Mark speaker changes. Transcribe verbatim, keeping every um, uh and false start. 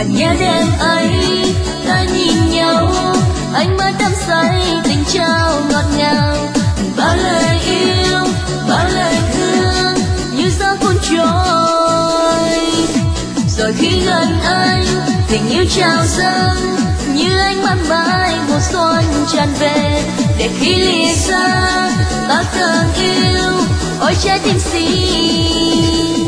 Speaker 1: ngàn nhớ đêm ấy ta nhìn nhau, ánh mắt đắm say tình trao ngọt ngào, bao lời yêu bao lời thương như gió cuốn trôi. Rồi khi gần anh tình yêu trào dâng như ánh mắt mãi mùa xuân tràn về, để khi lìa xa ta càng yêu ôi trái tim xin.